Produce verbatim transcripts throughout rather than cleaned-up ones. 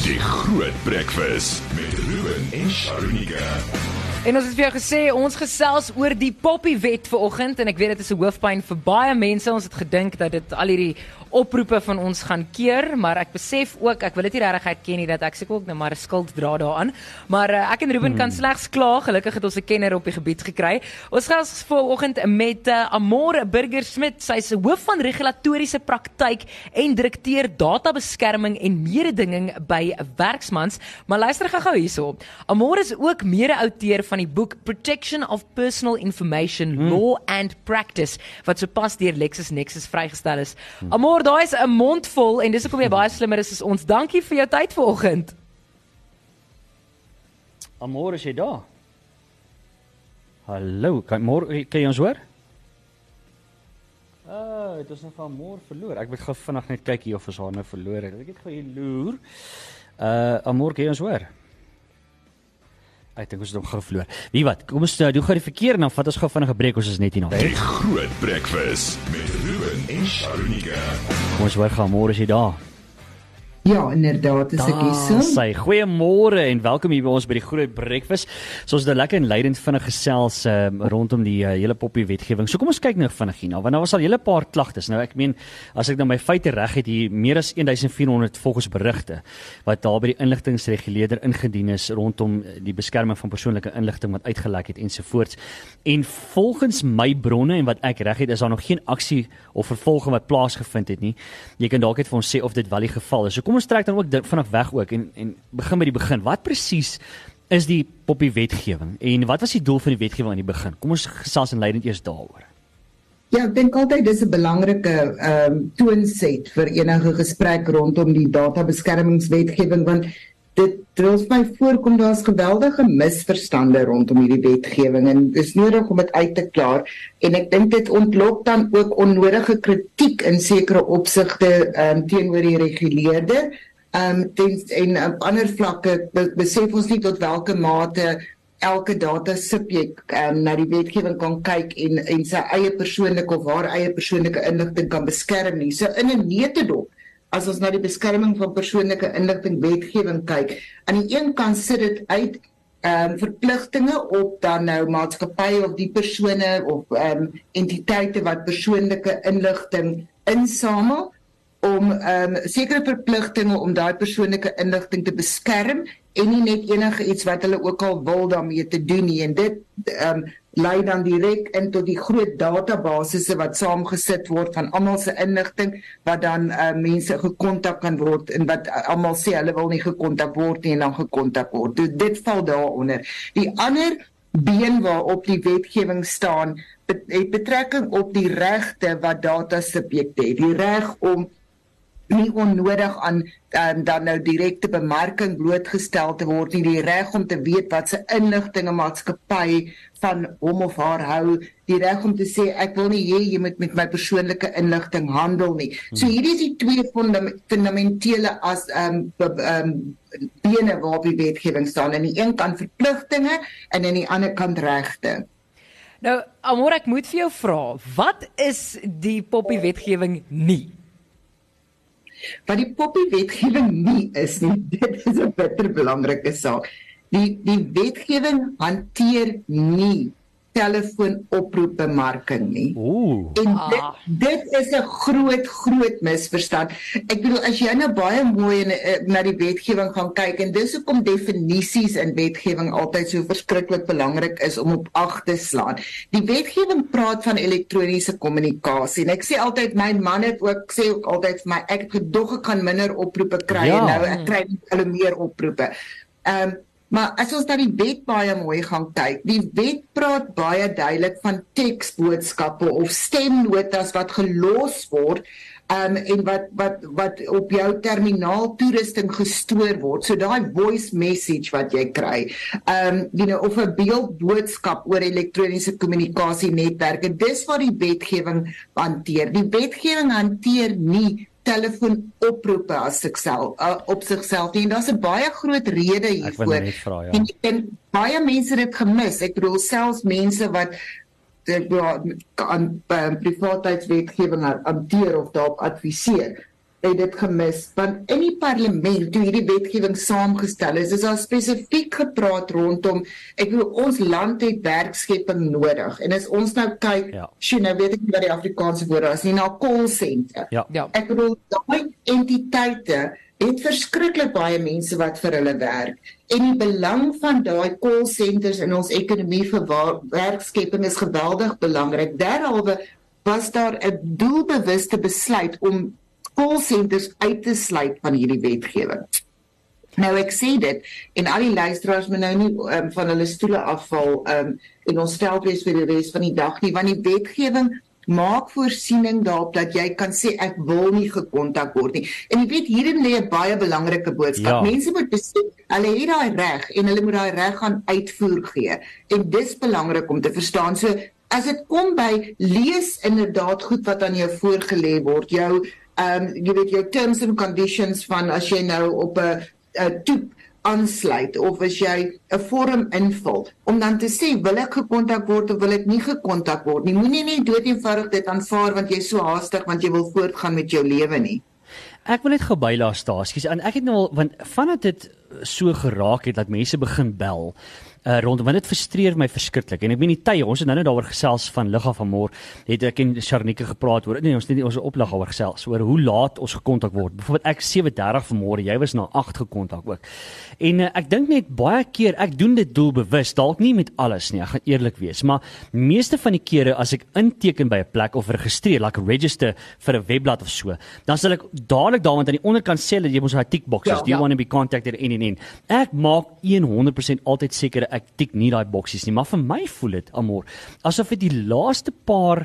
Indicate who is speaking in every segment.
Speaker 1: Die Groot Breakfast met Ruben en Sharunika.
Speaker 2: En ons het vir jou gesê, ons gesels oor die poppiewet vanoggend, en ek weet dit is 'n hoofpyn vir baie mense. Ons het gedink dat dit al hierdie oproepe van ons gaan keer, maar ek besef ook, ek wil dit nie regtig ken nie, dat ek seker ook nou maar 'n skuld dra daaraan. Maar uh, ek en Ruben hmm. kan slegs kla, gelukkig het ons 'n kenner op die gebied gekry. Ons gesels vanoggend met uh, Amor Burger-Smit. Sy is hoof van regulatoriese praktyk en direkteur databeskerming en mededinging by Werksmans. Maar luister gou hierso. Amor is ook mede-outeur van die boek Protection of Personal Information, hmm. Law and Practice, wat sopas deur LexisNexis vrygestel is. Hmm. Amor, daar is 'n mond vol, en dis hoekom jy baie slimmer is as ons. Dankie vir jou tyd vanoggend.
Speaker 3: Amor, is jy daar? Hallo, kan, Amor, kan jy ons hoor? Ah, het ons nou van Amor verloor. Ek moet gou vinnig net kyk hier of ons haar nou verloor het. Ek het gou hier loer. Uh, Amor, kan jy ons hoor? Ek dink ons het hom gou verloor. Wie wat, kom ons doen gou die verkeer en dan vat ons gou vinnig 'n breek, ons is net hier nog.
Speaker 1: Die Groot Breakfast met Ruben en Sharunika.
Speaker 3: Kom ons hoor, gaan môre, is jy daar?
Speaker 4: Ja, inderdaad, is ek hier so.
Speaker 3: Sy, goeiemôre en welkom hier by ons by die Groot Breakfast. So ons het lekker en leidend vinnig gesels uh, rondom die uh, hele poppie wetgewing. So kom ons kyk nou vinnig hier na, want daar was al 'n hele paar klagtes. Nou ek meen, as ek nou my feite reg het, hier meer as een vier honderd volgens berigte wat daar by die inligtingsreguleerder ingedien is rondom die beskerming van persoonlike inligting wat uitgelek het ensovoorts. En volgens my bronne en wat ek reg het, is daar nog geen aksie of vervolging wat plaasgevind het nie. Jy kan dalk net vir ons sê of dit wel die geval is. So kom ons trek dan ook vanaf weg ook en, en begin by die begin. Wat presies is die poppie wetgewing en wat was die doel van die wetgewing aan die begin? Kom ons gesels en leidend eers daaroor.
Speaker 4: Ja, ek dink altyd dis 'n belangrike ehm um, toonset vir enige gesprek rondom die databeskermingswetgewing, want dit dros my voorkom daar's geweldige misverstande rondom hierdie wetgewing en dis nodig om dit uit te klaar, en ek dink dit ontlok dan ook onnodige kritiek in sekere opsigte um, teenoor die reguleerder. Um, ten, en op ander vlakke besef ons nie tot watter mate elke datasubjek um, na die wetgewing kan kyk en, en sy eie persoonlike of haar eie persoonlike inligting kan beskerm nie. So in 'n netedop, as ons na die beskerming van persoonlike inligting wetgewing kyk, aan die een kant sit dit uit um, verpligtinge op dan nou maatskappye of die persone of um, entiteite wat persoonlike inligting insamel, om um, sekere verpligtinge om daai persoonlike inligting te beskerm en nie net enige iets wat hulle ook al wil daarmee te doen nie. En dit um, lei dan direk in tot die groot databasisse wat saamgesit word van almal se inligting, wat dan uh, mense gekontak kan word en wat uh, almal sê hulle wil nie gekontak word nie en dan gekontak word. Dus dit val daaronder. Die ander been waarop die wetgewing staan, het betrekking op die regte wat datasubjekte het. Die reg om nie onnodig aan um, dan nou direkte bemarking blootgestel te word nie, die reg om te weet wat se inligting 'n maatskappy van hom of haar hou, die reg om te sê ek wil nie hê jy moet met my persoonlike inligting handel nie. Hmm. So hierdie is die twee fundam- fundamentele as um, um, bene waarop die wetgewing staan. Aan die een kant verpligtinge en aan die ander kant regte.
Speaker 2: Nou, Amor, ek moet vir jou vra, wat is die poppie wetgewing nie?
Speaker 4: Wat die poppie wetgewing nie is nie, dit is 'n bitter belangrike saak. Die die wetgewing hanteer nie telefoonoproepbemarking nie.
Speaker 3: Ooh.
Speaker 4: En dit, dit is 'n groot groot misverstand. Ek bedoel, as jy nou baie mooi in, na die wetgewing gaan kyk, en dis hoekom definisies in wetgewing altyd so verskriklik belangrik is om op ag te slaan. Die wetgewing praat van elektroniese kommunikasie, en ek sê altyd, my man het ook sê ook altyd vir my, ek het gedog ek kan minder oproepe kry, ja. En nou ek kry al meer oproepe. Ehm um, Maar as ons na die wet baie mooi gaan kyk, die wet praat baie duidelik van teksboodskappe of stemnotas wat gelos word um, en wat, wat, wat op jou terminaal toerusting gestoor word. So daai voice message wat jy kry, um, you know, of 'n beeldboodskap oor elektroniese kommunikasienetwerke, dis wat die wetgewing hanteer. Die wetgewing hanteer nie telefoonoproepe as sigself, uh, op sigself nie. En daar's 'n baie groot rede hiervoor.
Speaker 3: Vra, ja.
Speaker 4: en, en baie mense het dit gemis. Ek bedoel, selfs mense wat aan uh, privaatheidswetgewing hanteer of daarop adviseer, het dit gemis, want in die parlement, toe hierdie wetgewing saamgestel is, is daar spesifiek gepraat rondom, ek wil, ons land het werkskepping nodig, en as ons nou kyk,
Speaker 3: Ja.
Speaker 4: sjoe, nou weet ek nie wat die Afrikaanse woord is, nie, na call center.
Speaker 3: Ja.
Speaker 2: Ja.
Speaker 4: Ek bedoel, daai entiteite het verskriklik baie mense wat vir hulle werk. En die belang van daai call centers in ons ekonomie vir wa- werkskepping is geweldig belangrik. Derhalwe was daar 'n doelbewuste besluit om call centers uit te sluit van hierdie wetgewing. Nou ek sê dit, en al die luisteraars moet nou nie um, van hulle stoele afval um, en ons stel wees vir die res van die dag nie, want die wetgewing maak voorsiening daarop dat jy kan sê ek wil nie gekontak word nie. En jy weet, hierin lê 'n baie belangrike boodskap.
Speaker 3: Ja.
Speaker 4: Mense moet besef, hulle het daai reg en hulle moet daai reg gaan uitvoer gee. En dis belangrik om te verstaan. So as dit kom by lees inderdaad goed wat aan jou voorgelê word, jou ehm um, jy weet jou terms and conditions van as jy nou op 'n 'n toep aansluit of as jy 'n vorm invul om dan te sê wil ek gekontak word of wil ek nie gekontak word nie. Moenie net dood eenvoudig dit aanvaar want jy's so haastig want jy wil voortgaan met jou lewe nie.
Speaker 3: Ek wil net gou bylaat stasies en ek het nou al want vandat dit so geraak het dat mense begin bel uh, rondom want dit frustreer my verskriklik en ek meen die tye ons het nou net daaroor gesels van lig af van môre het ek en Sharnike gepraat oor nee ons het nie ons oplig oor gesels oor hoe laat ons gekontak word byvoorbeeld ek sewe dertig vanmôre jy was na agt gekontak ook en uh, ek dink net baie keer ek doen dit doelbewus dalk nie met alles nie ek gaan eerlik wees maar meeste van die kere as ek inteken by 'n plek of registreer like register vir 'n webblad of so dan sal ek dadelik daar want aan die onderkant sê dat jy moet so 'n tick boxes
Speaker 4: Ja,
Speaker 3: do you
Speaker 4: ja.
Speaker 3: want to be contacted en en en ek maak honderd persent altyd seker ek tik nie daai boksies nie maar vir my voel dit Amor asof dit die laaste paar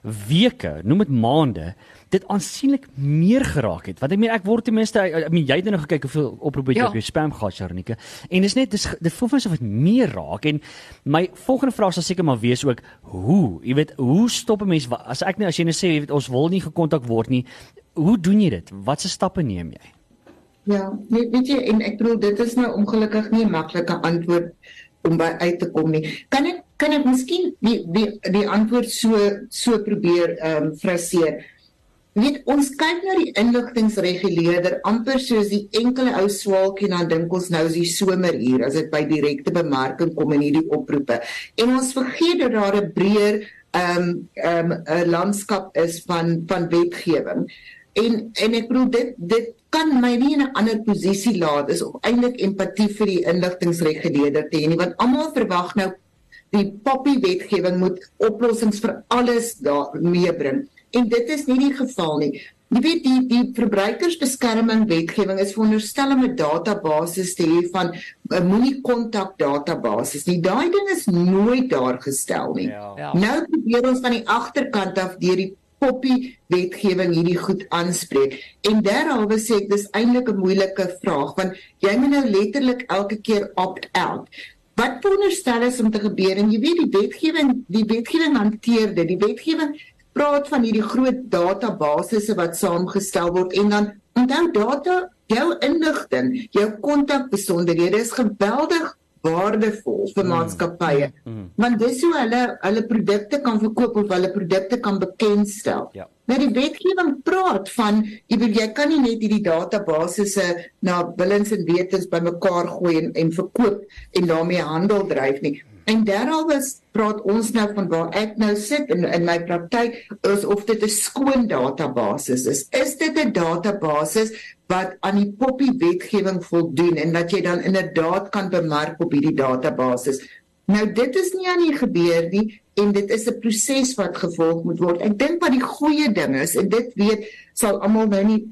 Speaker 3: weke noem dit maande dit aansienlik meer geraak het want ek meen ek word ten minste ek meen jy het nou gekyk hoeveel oproepe jy
Speaker 2: Ja.
Speaker 3: op jou spam gehad Sharnike en dis net dis, dit voel vir my asof dit meer raak en my volgende vraag sal seker maar wees ook hoe jy weet hoe stop 'n mens as ek nou as jy nou sê jy weet ons wil nie gekontak word nie hoe doen jy dit watse stappe neem jy
Speaker 4: Ja, nee, weet jy, en ek bedoel dit is nou ongelukkig nie 'n maklike antwoord om by uit te kom nie. Kan ek kan ek miskien die die die antwoord so so probeer ehm um, fraseer. Weet ons kyk na die inligtingreguleerder amper soos die enkele ou swaalkie dan dink ons nou is die somer hier as dit by direkte bemarking kom in hierdie oproepe. En ons vergeet dat daar 'n breër ehm um, ehm um, 'n landskap is van van wetgewing. En en ek bedoel dit dit kan my nie in 'n ander posisie laat is om eintlik empatie vir die inligtingreguleerder te hê nie want almal verwag nou die poppy wetgewing moet oplossings vir alles daar meebring en dit is nie die geval nie. Jy weet die die verbruikersbeskerming wetgewing is veronderstel om 'n database te hê van 'n moenie kontak database nie. Daai ding is nooit daar gestel nie.
Speaker 3: Ja.
Speaker 2: Ja.
Speaker 4: Nou probeer ons van die agterkant af deur die poppy wetgewing hierdie goed aanspreek. En derhalwe sê ek dis eintlik 'n moeilike vraag want jy moet nou letterlik elke keer opt out. Wat veronderstel is om te gebeur en jy weet die wetgewing die wetgewing hanteer dit. Die wetgewing praat van hierdie groot databasisse wat saamgestel word en dan onthou data jou inligting, jou kontakbesonderhede is geweldig waardevol vir maatskappye.
Speaker 3: Mm.
Speaker 4: Want dis hoe hulle hulle produkte kan verkoop of hulle produkte kan bekendstel.
Speaker 3: Ja.
Speaker 4: Nou die wetgewing praat van jy weet jy kan nie net hierdie databasisse na willens en wetens bymekaar gooi en, en verkoop en daarmee handel dryf nie. En derhalwe praat ons nou van waar ek nou sit in in my praktyk is of dit 'n skoon database is. Is dit 'n database wat aan die poppy wetgewing voldoen en dat jy dan inderdaad kan bemark op hierdie database? Nou dit is nie aan die gebeur nie en dit is 'n proses wat gevolg moet word. Ek dink wat die goeie ding is en dit weet sal almal nou nie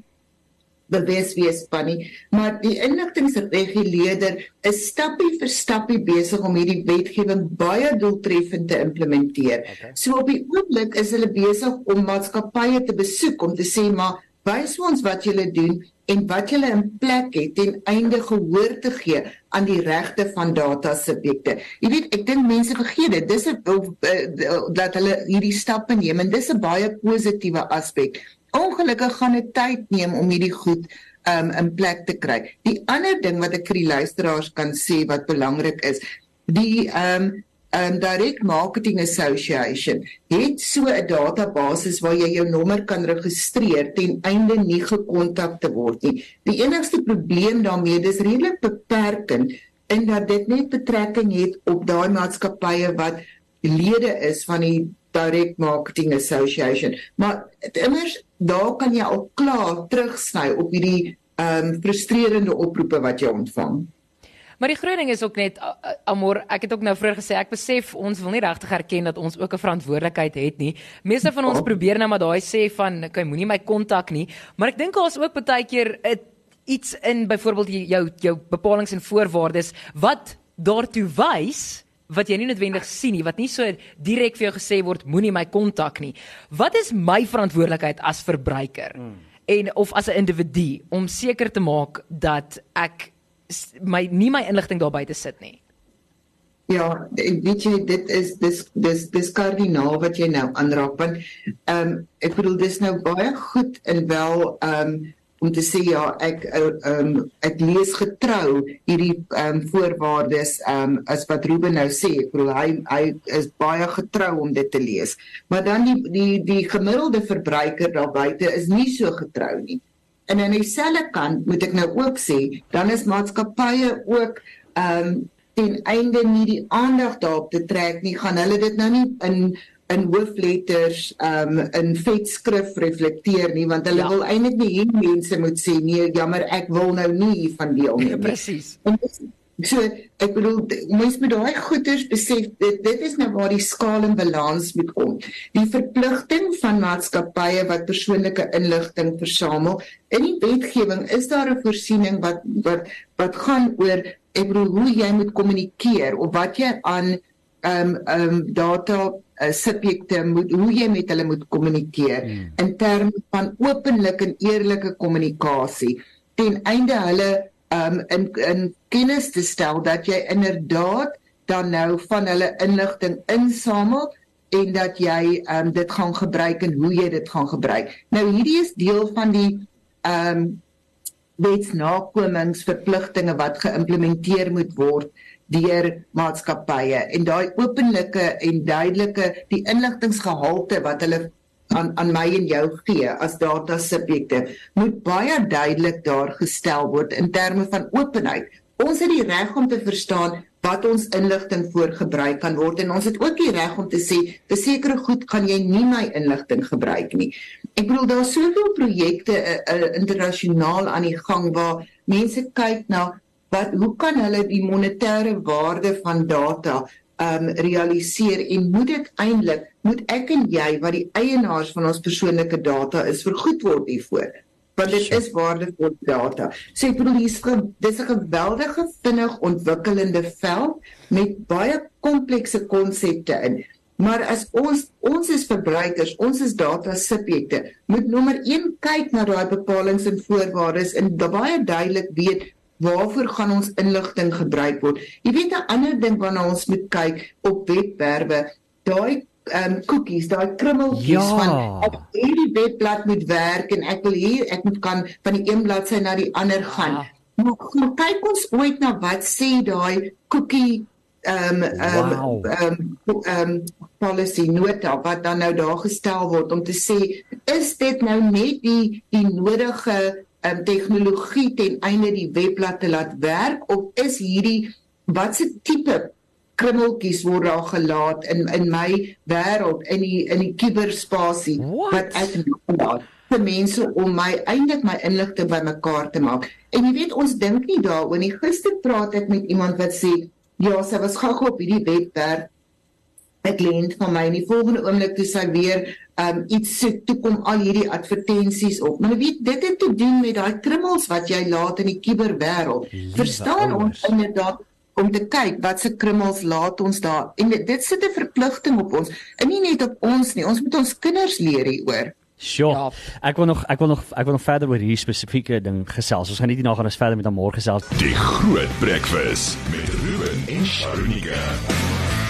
Speaker 4: bewus wees van nie, maar die inligtingreguleerder is stappie vir stappie besig om hierdie wetgewing baie doeltreffend te implementeer.
Speaker 3: Okay.
Speaker 4: So op die oomblik is hulle besig om maatskappye te besoek om te sê maar wys ons wat julle doen en wat julle in plek het ten einde gehoor te gee aan die regte van datasubjekte. Jy weet, ek dink mense vergeet dit. Dis 'n dat hulle hierdie stappe neem en dis 'n baie positiewe aspek. Ongelukkig gaan dit tyd neem om hierdie goed um, in plek te kry. Die ander ding wat ek vir die luisteraars kan sê wat belangrik is, die um, um, Direct Marketing Association het so 'n database waar jy jou nommer kan registreer ten einde nie gekontak te word nie. Die enigste probleem daarmee, dis redelik beperkend en dat dit net betrekking het op daai maatskappye wat lede is van die Direct Marketing Association. Maar immers, daar kan jy al klaar terugsny op hierdie um, frustrerende oproepe wat jy ontvang.
Speaker 2: Maar die groot ding is ook net, Amor, ek het ook nou vroeër gesê, ek besef ons wil nie regtig erken dat ons ook 'n verantwoordelikheid het nie. Meeste van ons probeer nou maar daai sê van, okay, moenie my kontak nie, maar ek dink daar's ook baie keer iets in byvoorbeeld jou jou bepalinge en voorwaardes wat daartoe wys wat jy nie noodwendig sien nie, wat nie so direk vir jou gesê word, moenie my kontak nie. Wat is my verantwoordelikheid as verbruiker hmm. en of as 'n individu om seker te maak dat ek my nie my inligting daar buite sit nie?
Speaker 4: Ja, weet jy, dit is dis dis dis kardinaal wat jy nou aanraak, want ehm um, ek bedoel dis nou baie goed en wel ehm um, om te sê ja, ek um, ek lees getrou hierdie um, voorwaardes um, as wat Ruben nou sê. Ek bedoel, hy hy is baie getrou om dit te lees. Maar dan die die die gemiddelde verbruiker daar buite is nie so getrou nie. En aan dieselfde kant moet ek nou ook sê, dan is maatskappye ook um, ten einde nie die aandag daarop te trek nie, gaan hulle dit nou nie in in hoofletters, um, in vetskrif reflekteer nie, want hulle ja. wil eintlik nie hê mense moet sê, nee, jammer, ek wil nou nie hiervan deelneem nie.
Speaker 2: Presies.
Speaker 4: So, ek bedoel, mens moet daai goeders besef, dit, dit is nou waar die skaal en balans moet kom. Die verpligting van maatskappye wat persoonlike inligting versamel, in die wetgewing is daar 'n voorsiening wat, wat, wat gaan oor, ek bedoel, hoe jy moet kommunikeer, of wat jy aan um, um, data Uh, subjekte, moet, hoe jy met hulle moet kommunikeer, hmm. in terme van openlik en eerlike kommunikasie, ten einde hulle um, in, in kennis te stel, dat jy inderdaad dan nou van hulle inligting insamel, en dat jy um, dit gaan gebruik, en hoe jy dit gaan gebruik. Nou hierdie is deel van die um, wetsnakomingsverpligtinge wat geïmplementeer moet word, deur maatskappye, en daai openlike en duidelike, die inligtingsgehalte wat hulle aan, aan my en jou gee as data subjekte, moet baie duidelik daar gestel word in terme van openheid. Ons het die reg om te verstaan wat ons inligting voor gebruik kan word, en ons het ook die reg om te sê, vir sekere goed kan jy nie my inligting gebruik nie. Ek bedoel, daar is soveel projekte uh, uh, internasionaal aan die gang, waar mense kyk na wat, hoe kan hulle die monetêre waarde van data um, realiseer, en moet dit eintlik, moet ek en jy, wat die eienaars van ons persoonlike data is, vergoed word hiervoor, want dit is waardevolle data. So ek bedoel, dis 'n geweldige vinnig ontwikkelende veld, met baie komplekse konsepte in, maar as ons, ons is verbruikers, ons is data subjekte, moet nommer een kyk na daai bepalings en voorwaardes, en baie duidelik weet, waarvoor gaan ons inligting gebruik word. Jy weet 'n ander ding waarna ons moet kyk op webwerwe, daai um, cookies, daai krummeltjies
Speaker 3: ja.
Speaker 4: van ek hierdie webblad moet werk en ek wil hier, ek moet kan van die een bladsy na die ander gaan. Ja. Maar, maar kyk ons ooit na wat sê daai cookie um, um, wow. um, um, policy nota wat dan nou daar gestel word om te sê, is dit nou net die, die nodige Um, tegnologie ten einde die webblad te laat werk, of is hierdie, wat se tipe krummeltjies word daar gelaat in, in my wêreld, in die, in die kuberspasie, wat ek laat vir mense om my, eintlik my inligting bymekaar te maak. En jy weet, ons dink nie daaroor nie. Gister praat ek met iemand wat sê, ja, sy was gou op hierdie webwerf, 'n kliënt van my, en die volgende oomblik toe sy weer um, iets soek, toe kom al hierdie advertensies op. Maar jy weet, dit het te doen met daai krummels wat jy laat in die kuberwêreld. Verstaan ons inderdaad om te kyk wat se krummels laat ons daar. En dit, dit sit 'n verpligting op ons. En nie net op ons nie, ons moet ons kinders leer hieroor.
Speaker 3: Sure. Ja. Ek wil nog ek wil nog ek wil nog verder oor hierdie spesifieke ding gesels. Ons gaan nie hierna gaan ons verder met hom môre gesels.
Speaker 1: Die Groot Breakfast met Ruben en Sharunika.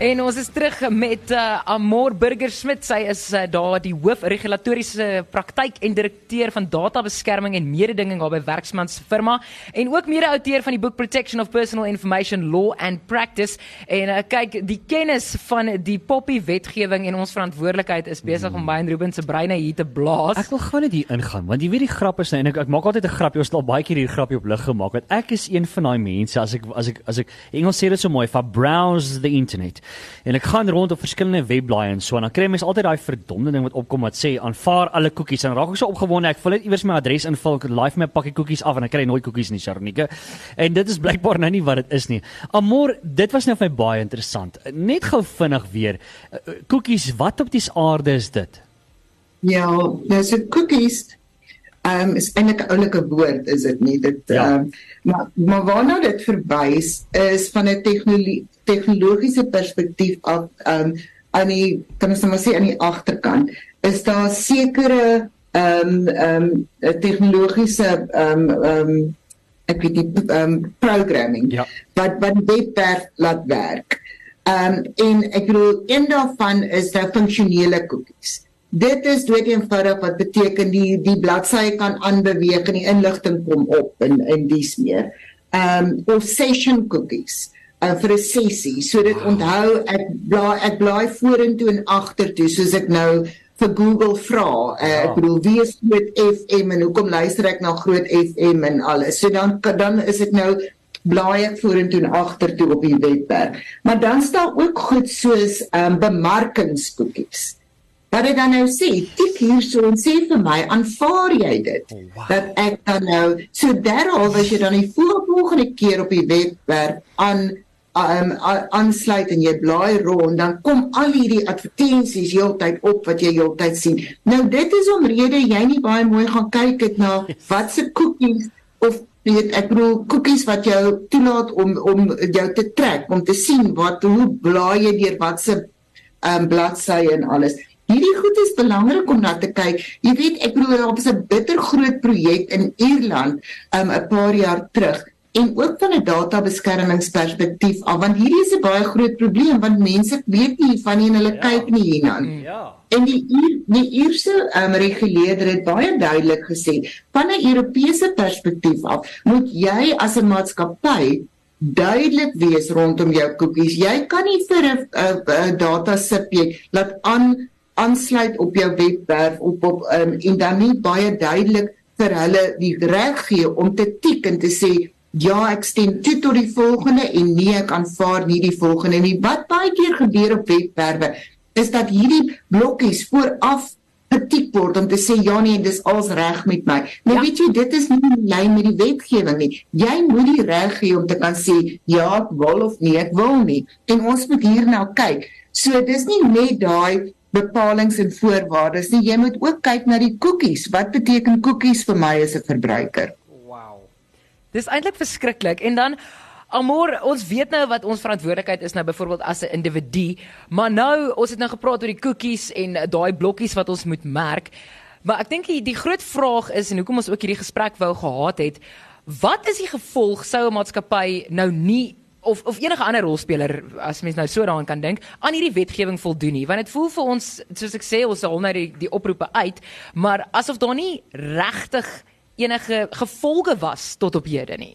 Speaker 2: En ons is terug met uh, Amor Burger-Smit. Sy is uh, daar die hoofregulatoriese praktyk en direkteur van databeskerming en mededinging daar by Werksmans firma en ook mede-outeur van die boek Protection of Personal Information Law and Practice. En uh, kyk, die kennis van die poppy wetgewing en ons verantwoordelikheid is besig hmm. om my en Ruben se breine hier te blaas.
Speaker 3: Ek wil gewoon net hier ingaan, want jy weet die grap is, en ek, ek maak altyd 'n grapjie, ons het al baie keer hier grapjie op lig gemaak, want ek is een van daai mense, as ek, as ek, as ek, Engels sê dit so mooi, if I browse the internet, en ek gaan rond op verskillende webblaaie en so, en dan kry mens altyd daai verdomde ding wat opkom wat sê, aanvaar alle koekies, en dan raak ek so opgewonde, ek vul net iewers my adres invul, ek live my pakkie koekies af, en ek kry nooit koekies nie, Sharonike, en dit is blykbaar nou nie wat dit is nie. Amor, dit was nou vir my baie interessant, net gou vinnig weer, koekies, wat op die aarde is dit?
Speaker 4: Ja, nou so koekies, Um, is eintlik 'n oulike woord, is dit nie? Dit,
Speaker 3: ja.
Speaker 4: um, maar, maar waarna dit verwys, is van 'n tegnolo- tegnologiese perspektief af, um, aan die, kan ons nou maar sê, aan die agterkant, is daar sekere um, um, tegnologiese um, um, ek weet nie, um, programming,
Speaker 3: ja.
Speaker 4: wat, wat webwerf laat werk. Um, en ek bedoel, een daarvan is daar funksionele koekies. Dit is dood eenvoudig wat beteken die die bladsy kan aanbeweeg en die inligting kom op en en dies meer. Um of session cookies uh, vir 'n sessie. So dit wow. onthou ek blaai ek blaai vorentoe en agtertoe soos ek nou vir Google vra. Uh, wow. Ek bedoel wie is Groot F M en hoekom luister ek na Groot F M en alles. So dan dan is dit nou blaai ek vorentoe en agtertoe op die webwerf. Maar dan staan ook goed soos um bemarkingskoekies. Wat ek dan nou sê, tik hier so en sê vir my, aanvaar jy dit? Oh, wow. Dat ek dan nou, so daarom as jy dan die volgende keer op die webwerf aan um, aansluit en jy blaai rond, dan kom al hierdie advertensies heeltyd op wat jy heeltyd sien. Nou dit is omrede jy nie baie mooi gaan kyk het na wat se koekies of weet ek bedoel koekies wat jou toelaat om om jou te trek, om te sien wat hoe blaai jy deur wat se um, bladsy en alles. Hierdie goed is belangrik om na te kyk. Jy weet, ek bedoel, daar was 'n bitter groot projek in Ierland um, 'n paar jaar terug en ook van 'n databeskermingsperspektief af, want hierdie is 'n baie groot probleem, want mense weet nie van nie en hulle ja. kyk nie hierna. Ja. En die die Ierse um, reguleerder het baie duidelik gesê, van 'n Europese perspektief af, moet jy as 'n maatskappy duidelik wees rondom jou koekies. Jy kan nie vir 'n data subjek laat aan aansluit op jou webwerf op op um, en dan nie baie duidelik vir hulle die reg gee om te tik en te sê ja, ek stem toe tot die volgende en nee, ek aanvaar nie die volgende nie. Wat baie keer gebeur op webwerwe is dat hierdie blokkies vooraf getik word om te sê ja nee, dis als reg met my. Nou ja. weet jy, dit is nie in lyn met die wetgewing nie. Jy moet die reg hê om te kan sê ja, ek wil of nee, ek wil nie. En ons moet hierna kyk. So dis nie net daai bepalings en voorwaardes nie. Jy moet ook kyk na die koekies. Wat beteken koekies vir my as 'n verbruiker?
Speaker 2: Wow. Dis eintlik verskriklik. En dan Amor, ons weet nou wat ons verantwoordelikheid is nou byvoorbeeld as 'n individu, maar nou ons het nou gepraat oor die koekies en daai blokkies wat ons moet merk. Maar ek dink die, die groot vraag is en hoekom ons ook hierdie gesprek wou gehad het, wat is die gevolg sou 'n maatskappy nou nie of of enige ander rolspeler, as mens nou so daaraan kan dink, aan hierdie wetgewing voldoen nie, want dit voel vir ons, soos ek sê, ons haal nou die, die oproepe uit, maar asof daar nie regtig enige gevolge was tot op hede nie.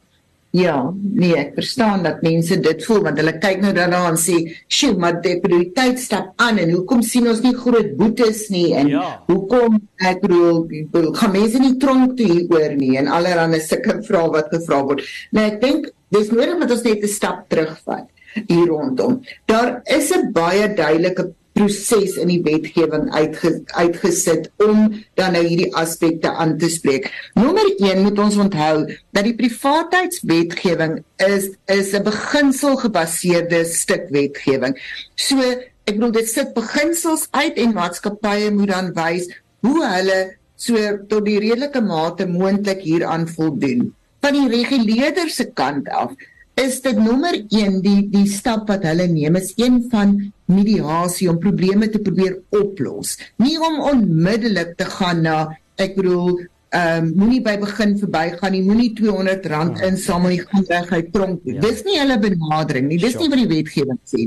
Speaker 4: Ja, nee, ek verstaan dat mense dit voel, want hulle kyk nou daarna en sê, sjoe, maar die prioriteit stap aan, en hoekom sien ons nie groot boetes nie, en ja. hoekom, ek bedoel, ek bedoel, gaan mense nie tronk toe hieroor nie, en allerhande sulke vrae wat gevra word. Nou, ek dink, dis nodig dat ons net 'n stap terugvat hier rondom. Daar is 'n baie duidelike proses in die wetgewing uitge, uitgesit om dan nou hierdie aspekte aan te spreek. Nommer een moet ons onthou dat die privaatheidswetgewing is is 'n beginselgebaseerde stuk wetgewing. So, ek bedoel dit sit beginsels uit en maatskappye moet dan wys hoe hulle so tot die redelike mate moontlik hieraan voldoen. Van die reguleerder se kant af is dit nommer een, die, die stap wat hulle neem, is een van mediasie, om probleme te probeer oplos. Nie om onmiddellik te gaan na, ek bedoel, um, moenie by begin verbygaan nie, moenie tweehonderd rand insamel, nie gaan reg uit tronk nie. Ja. Dis nie hulle benadering nie, dis sure. nie wat die wetgewing sê nie.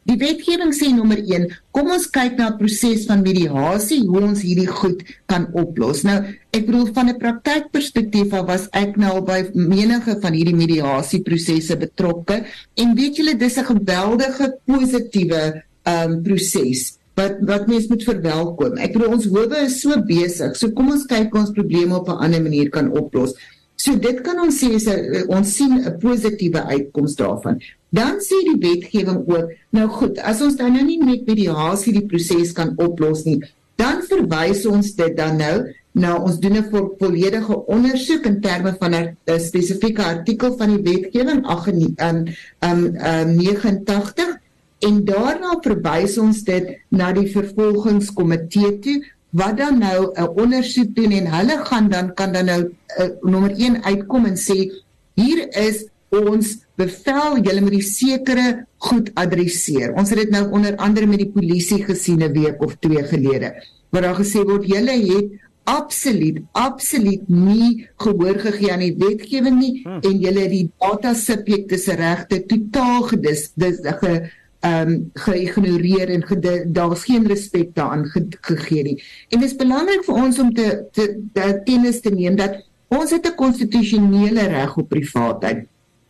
Speaker 4: Die wetgewing sê nommer een, kom ons kyk na 'n proses van mediasie, hoe ons hierdie goed kan oplos. Nou, ek bedoel van 'n praktykperspektief af was ek nou by menige van hierdie mediasieprosesse betrokke en weet julle, dis 'n geweldige positiewe um, proses wat wat mens moet verwelkom. Ek bedoel ons howe is so besig, so kom ons kyk ons probleme op 'n ander manier kan oplos. So dit kan ons sê is a, ons sien 'n positiewe uitkoms daarvan. Dan sê die wetgewing ook, nou goed, as ons dan nou nie met mediasie die proses kan oplos nie, dan verwys ons dit dan nou na ons doen 'n vo volledige ondersoek in terme van 'n spesifieke artikel van die wetgewing ag um, um, um, negenentagtig en daarna verwys ons dit na die vervolgingskomitee toe wat dan nou 'n ondersoek doen en hulle gaan dan kan dan nou uh, nommer een uitkom en sê hier is ons bevel, julle moet die sekere goed adresseer. Ons het dit nou onder andere met die polisie gesien 'n week of twee gelede, waar daar gesê word julle het absoluut, absoluut nie gehoor gegee aan die wetgewing nie hmm. en julle het die data subjekte se regte totaal gedis, dis ge Um, geïgnoreer en daar was geen respek daaraan ge gegee nie. En dit is belangrik vir ons om te, te, te kennis te neem dat ons het 'n konstitusionele reg op privaatheid.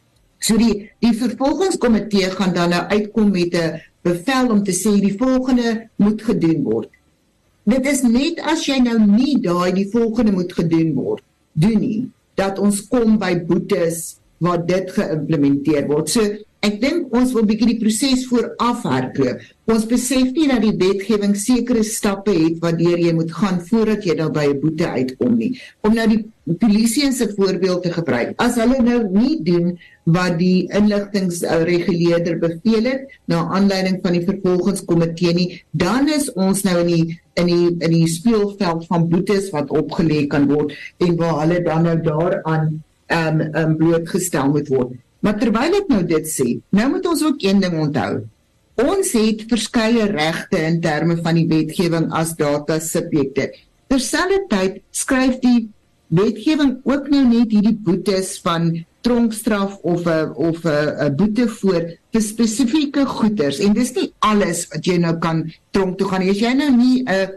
Speaker 4: So die, die vervolgingskomitee gaan dan nou uitkom met 'n bevel om te sê die volgende moet gedoen word. Dit is net as jy nou nie daai die volgende moet gedoen word, doen nie, dat ons kom by boetes waar dit geïmplementeer word. So ek dink ons wil bietjie die proses vooraf hardloop. Ons besef nie dat die wetgewing sekere stappe het waardeur jy moet gaan voordat jy nou by 'n boete uitkom nie. Om nou die polisie se voorbeeld te gebruik. As hulle nou nie doen wat die inligtingsreguleerder beveel het na aanleiding van die vervolgingskomitee nie, dan is ons nou in die in die in die speelveld van boetes wat opgelê kan word en waar hulle dan nou daaraan um, um, blootgestel moet word. Maar terwyl ek nou dit sê, nou moet ons ook een ding onthou. Ons het verskeie regte in terme van die wetgewing as data subjekte. Terselfdertyd skryf die wetgewing ook nou net hierdie boetes van tronkstraf of 'n of 'n boete voor vir spesifieke goederes en dis nie alles wat jy nou kan tronk toe gaan. As jy nou nie 'n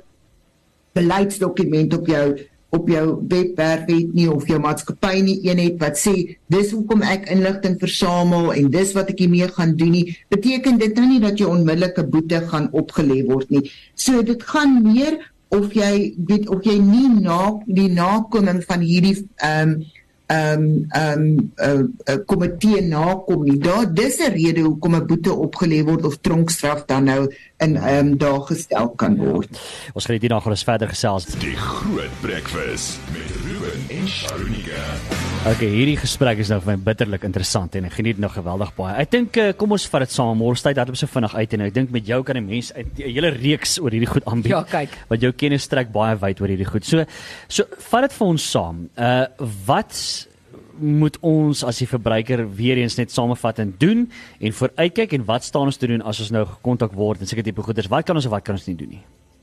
Speaker 4: beleidsdokument op jou op jou webwerf het nie of jou maatskappy nie een het wat sê dis hoekom ek inligting versamel en dis wat ek hiermee gaan doen nie, beteken dit nou nie dat jy onmiddellike boete gaan opgelê word nie. So dit gaan meer of jy weet of jy nie na die nakoming van hierdie ehm um, ehm um, ehm um, uh, komitee nakom nie. Daar dis 'n rede hoekom 'n boete opgelê word of tronkstraf dan nou in ehm um, daar gestel kan word.
Speaker 3: Ja. Ons gaan dit nou gaan verder gesels.
Speaker 1: Die Groot Breakfast met Ruben en Sharunika.
Speaker 3: Okay, hierdie gesprek is nou vir my bitterlik interessant en ek geniet nou geweldig baie. Ek dink kom ons vat dit saam. Môre hardloop so vinnig uit en ek dink met jou kan 'n mens 'n hele reeks oor hierdie goed aanbied.
Speaker 2: Ja, kyk.
Speaker 3: Want jou kennis strek baie wyd oor hierdie goed. So so vat dit vir ons saam. Uh wat moet ons as die verbruiker weer eens net samevattend doen en vooruitkyk en wat staan ons te doen as ons nou gekontak word en seker tipe goeders, wat kan ons of wat kan ons nie doen nie?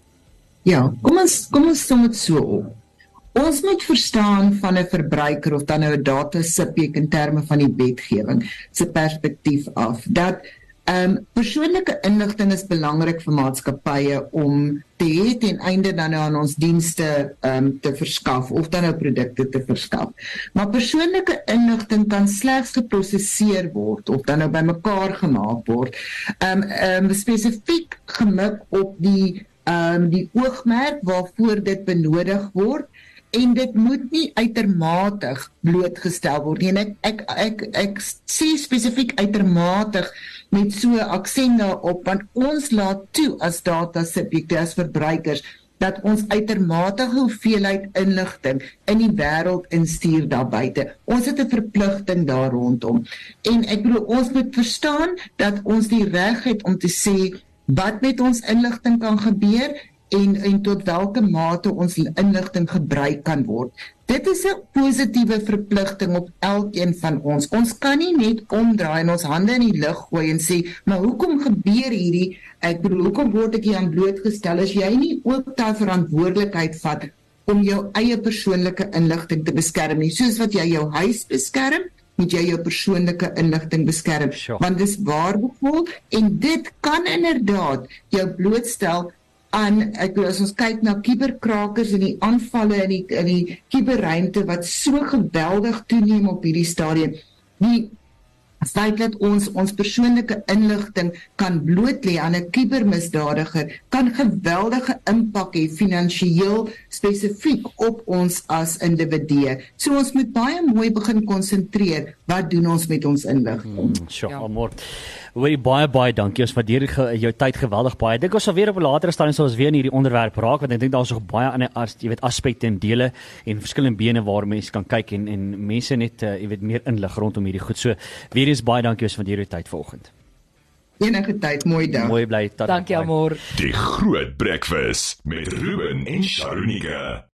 Speaker 4: Ja, kom ons kom ons som dit so op. Ons moet verstaan van 'n verbruiker of dan nou 'n data subjek in terme van die wetgewing se perspektief af dat ehm um, persoonlike inligting is belangrik vir maatskappye om te hê ten einde dan nou aan ons dienste ehm um, te verskaf of dan nou produkte te verskaf. Maar persoonlike inligting kan slegs geprosesseer word of dan nou bymekaar gemaak word. Ehm um, ehm um, spesifiek gemik op die ehm um, die oogmerk waarvoor dit benodig word. En dit moet nie uitermatig blootgestel word nie. En ek ek ek ek, ek sê spesifiek uitermatig met so 'n aksent daarop, want ons laat toe as data subjekte, as verbruikers, dat ons uitermatige hoeveelheid inligting in die wêreld instuur daar buite. Ons het 'n verpligting daar rondom. En ek bedoel ons moet verstaan dat ons die reg het om te sê wat met ons inligting kan gebeur. En, en tot welke mate ons inligting gebruik kan word. Dit is 'n positiewe verpligting op elkeen van ons. Ons kan nie net omdraai en ons hande in die lug gooi en sê, maar hoekom gebeur hierdie, ek bedoel, hoekom word ek hier aan blootgestel as jy nie ook daai verantwoordelikheid vat om jou eie persoonlike inligting te beskerm nie, soos wat jy jou huis beskerm, moet jy jou persoonlike inligting beskerm,
Speaker 3: Sure.
Speaker 4: want dis waardevol en dit kan inderdaad jou blootstel aan, ek bedoel, as ons kyk na kuberkrakers en die aanvalle in die, in die kuberruimte wat so geweldig toeneem op hierdie stadium, die feit dat ons ons persoonlike inligting kan bloot lê aan 'n kubermisdadiger kan geweldige impak hê finansiëel spesifiek op ons as individue. So ons moet baie mooi begin konsentreer, wat doen ons met ons inligting?
Speaker 3: Sjoe,
Speaker 2: Ja.
Speaker 3: Almor. Hoorie, baie baie dankie. Ons waardeer ge- jou tyd geweldig baie. Ek dink ons sal weer op 'n latere stadium sal ons weer in hierdie onderwerp raak, want ek dink daar's nog baie ander as jy weet aspekte en dele en verskillende bene waar mense kan kyk en en mense net uh, jy weet meer inlig rondom hierdie goed. So weer eens baie dankie ons waardeer jou tyd vanoggend.
Speaker 4: Enige tyd, mooi dag.
Speaker 3: Mooi bly tot.
Speaker 2: Dankie Amor.
Speaker 1: Die Groot Breakfast met Ruben en Sharonika.